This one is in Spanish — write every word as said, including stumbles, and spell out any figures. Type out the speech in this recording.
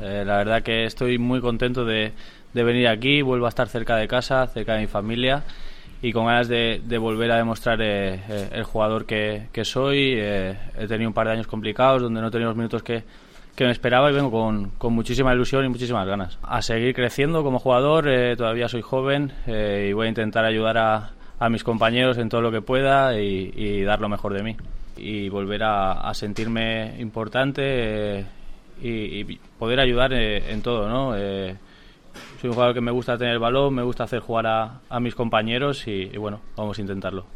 Eh, la verdad que estoy muy contento de, de venir aquí, vuelvo a estar cerca de casa, cerca de mi familia y con ganas de, de volver a demostrar eh, eh, el jugador que, que soy. Eh, he tenido un par de años complicados donde no he tenido los minutos que, que me esperaba y vengo con, con muchísima ilusión y muchísimas ganas. A seguir creciendo como jugador, eh, todavía soy joven eh, y voy a intentar ayudar a, a mis compañeros en todo lo que pueda y, y dar lo mejor de mí. Y volver a, a sentirme importante eh, y, y poder ayudar eh, en todo, ¿no? Eh, soy un jugador que me gusta tener el balón, me gusta hacer jugar a, a mis compañeros y, y bueno, vamos a intentarlo.